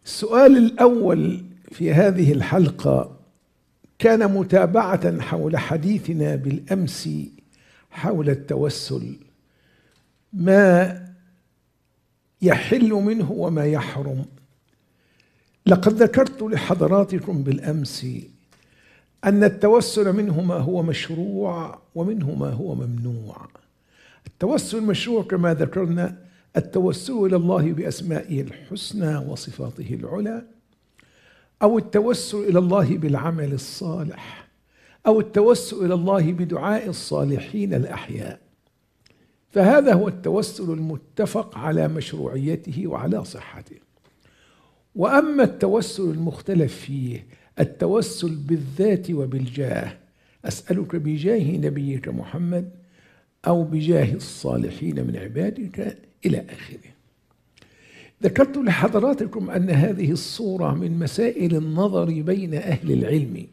السؤال الأول في هذه الحلقة كان متابعة حول حديثنا بالأمس حول التوسل، ما يحل منه وما يحرم. لقد ذكرت لحضراتكم بالأمس أن التوسل منه ما هو مشروع ومنه ما هو ممنوع. التوسل المشروع كما ذكرنا التوسل إلى الله بأسمائه الحسنى وصفاته العلى، أو التوسل إلى الله بالعمل الصالح، أو التوسل إلى الله بدعاء الصالحين الأحياء. فهذا هو التوسل المتفق على مشروعيته وعلى صحته. وأما التوسل المختلف فيه التوسل بالذات وبالجاه، أسألك بجاه نبيك محمد أو بجاه الصالحين من عبادك إلى آخره. ذكرت لحضراتكم أن هذه الصورة من مسائل النظر بين أهل العلم،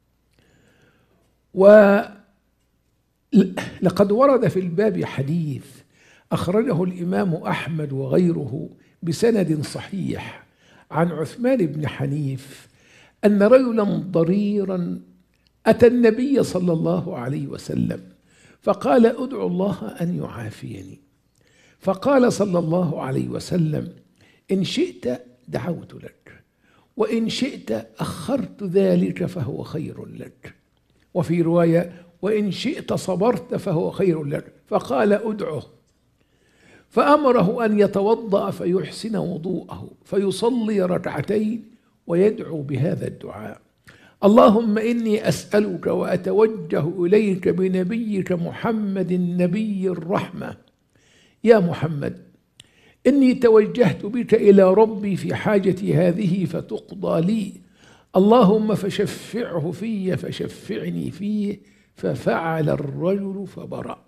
ولقد ورد في الباب حديث أخرجه الإمام أحمد وغيره بسند صحيح عن عثمان بن حنيف أن رجلا ضريرا أتى النبي صلى الله عليه وسلم فقال: أدعو الله أن يعافيني. فقال صلى الله عليه وسلم: إن شئت دعوت لك، وإن شئت أخرت ذلك فهو خير لك. وفي رواية: وإن شئت صبرت فهو خير لك. فقال: أدعه. فأمره أن يتوضأ فيحسن وضوءه فيصلي ركعتين ويدعو بهذا الدعاء: اللهم إني أسألك وأتوجه إليك بنبيك محمد نبي الرحمة، يا محمد إني توجهت بك إلى ربي في حاجتي هذه فتقضى لي، اللهم فشفعه في فشفعني فيه. ففعل الرجل فبرأ.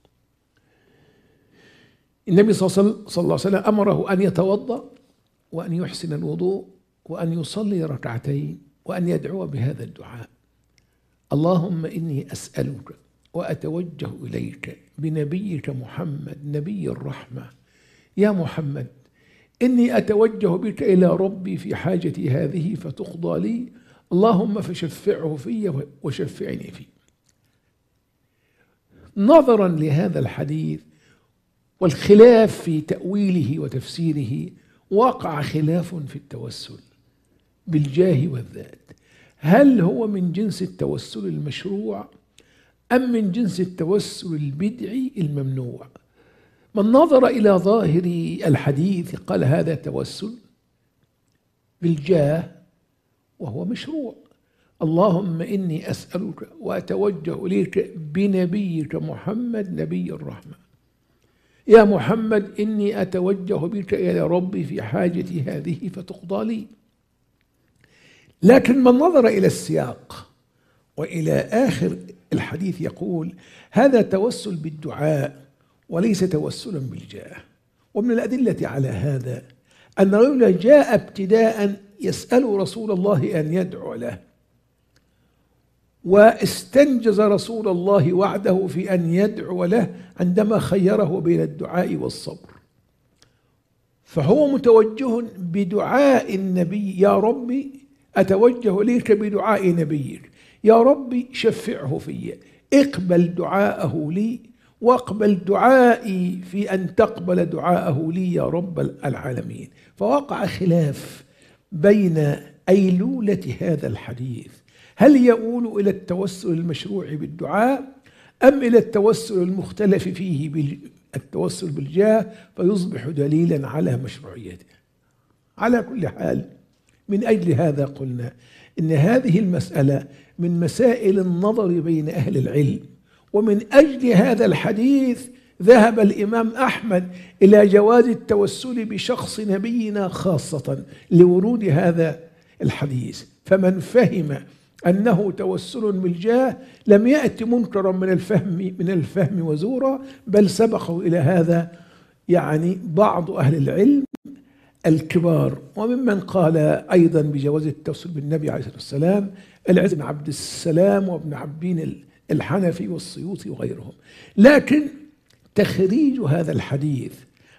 النبي صلى الله عليه وسلم أمره أن يتوضأ وأن يحسن الوضوء وأن يصلي ركعتين وأن يدعو بهذا الدعاء: اللهم إني أسألك وأتوجه إليك بنبيك محمد نبي الرحمة، يا محمد إني أتوجه بك إلى ربي في حاجتي هذه فتقضى لي، اللهم فشفعه في وشفعني فيه. نظرا لهذا الحديث والخلاف في تأويله وتفسيره، وقع خلاف في التوسل بالجاه والذات. هل هو من جنس التوسل المشروع أم من جنس التوسل البدعي الممنوع؟ من نظر إلى ظاهر الحديث قال هذا توسل بالجاه وهو مشروع: اللهم إني أسألك وأتوجه إليك بنبيك محمد نبي الرحمة، يا محمد إني أتوجه بك إلى ربي في حاجتي هذه فتقضى لي. لكن من نظر إلى السياق وإلى آخر الحديث يقول هذا توسل بالدعاء وليس توسلا بالجاه. ومن الأدلة على هذا أن رجلا جاء ابتداء يسأل رسول الله أن يدعو له، واستنجز رسول الله وعده في أن يدعو له عندما خيره بين الدعاء والصبر. فهو متوجه بدعاء النبي: يا ربي أتوجه إليك بدعاء نبيك، يا ربي شفعه في، اقبل دعاءه لي واقبل دعائي في أن تقبل دعاءه لي يا رب العالمين. فوقع خلاف بين أيلولة هذا الحديث: هل يؤول إلى التوسل المشروع بالدعاء أم إلى التوسل المختلف فيه التوسل بالجاه فيصبح دليلا على مشروعيته؟ على كل حال، من أجل هذا قلنا إن هذه المسألة من مسائل النظر بين أهل العلم، ومن أجل هذا الحديث ذهب الإمام أحمد إلى جواز التوسل بشخص نبينا خاصة لورود هذا الحديث. فمن فهم أنه توسل بالجاه لم يأت منكرا من الفهم وزورا، بل سبقوا إلى هذا بعض أهل العلم الكبار. وممن قال أيضا بجواز التوسل بالنبي عليه الصلاة والسلام العز بن عبد السلام وابن عبين الحنفي والسيوطي وغيرهم. لكن تخريج هذا الحديث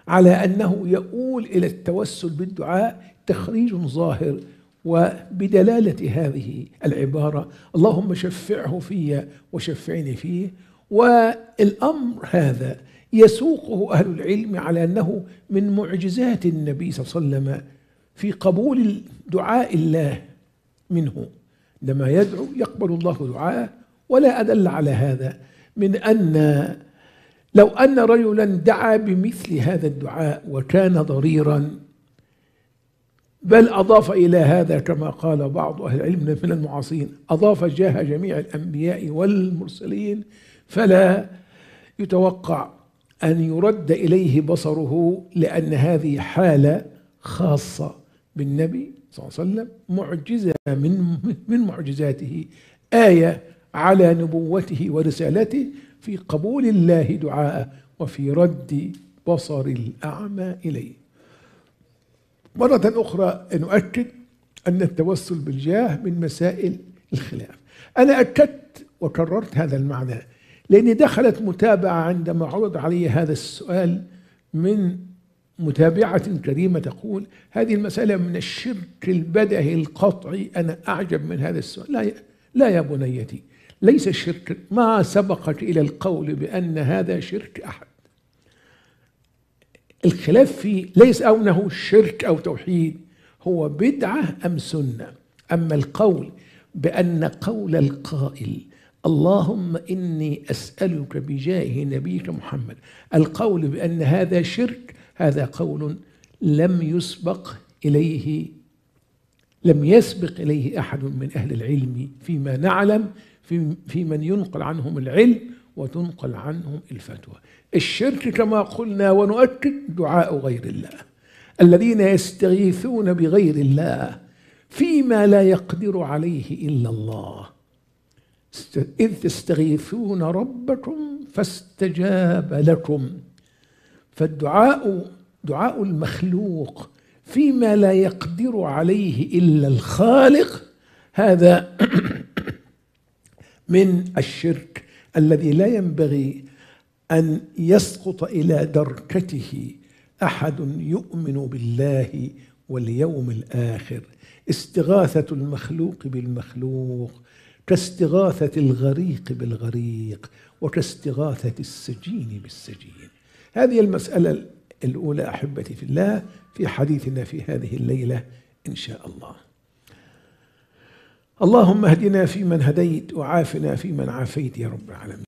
على أنه يؤول إلى التوسل بالدعاء تخريج ظاهر، وبدلالة هذه العبارة اللهم شفعه في وشفعني فيه. والأمر هذا يسوقه أهل العلم على أنه من معجزات النبي صلى الله عليه وسلم في قبول دعاء الله منه، عندما يدعو يقبل الله دعاءه. ولا أدل على هذا من أن لو أن رجلا دعا بمثل هذا الدعاء وكان ضريرا، بل أضاف إلى هذا كما قال بعض أهل العلم من المعاصرين، أضاف جاه جميع الأنبياء والمرسلين، فلا يتوقع أن يرد إليه بصره، لأن هذه حالة خاصة بالنبي صلى الله عليه وسلم، معجزة من معجزاته، آية على نبوته ورسالته في قبول الله دعاءه وفي رد بصر الأعمى إليه. مرة أخرى نؤكد أن التوسل بالجاه من مسائل الخلاف. أنا أكدت وكررت هذا المعنى لأني دخلت متابعة عندما عرض علي هذا السؤال من متابعة كريمة تقول هذه المسألة من الشرك البدهي القطعي. أنا أعجب من هذا السؤال. لا يا بنيتي، ليس الشرك، ما سبقك إلى القول بأن هذا شرك أحد. الخلاف فيه ليس أنه شرك أو توحيد، هو بدعة أم سنة. أما القول بأن قول القائل اللهم إني أسألك بجاه نبيك محمد، القول بأن هذا شرك، هذا قول لم يسبق إليه أحد من أهل العلم فيما نعلم، في من ينقل عنهم العلم وتنقل عنهم الفتوى. الشرك كما قلنا ونؤكد دعاء غير الله، الذين يستغيثون بغير الله فيما لا يقدر عليه إلا الله، إذ تستغيثون ربكم فاستجاب لكم. فالدعاء دعاء المخلوق فيما لا يقدر عليه إلا الخالق، هذا من الشرك الذي لا ينبغي أن يسقط إلى دركته أحد يؤمن بالله واليوم الآخر. استغاثة المخلوق بالمخلوق كاستغاثة الغريق بالغريق، وكاستغاثة السجين بالسجين. هذه المسألة الأولى أحبتي في الله في حديثنا في هذه الليلة إن شاء الله. اللهم اهدنا فيمن هديت، وعافنا فيمن عافيت يا رب العالمين.